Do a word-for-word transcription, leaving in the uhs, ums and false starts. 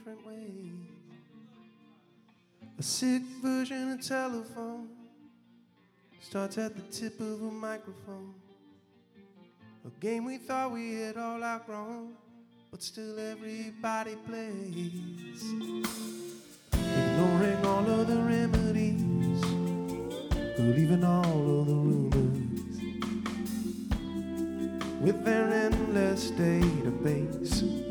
different ways. A sick version of telephone starts at the tip of a microphone. A game we thought we had all outgrown, but still everybody plays. Ignoring all of the remedies, believing all of the rumors, with their endless database.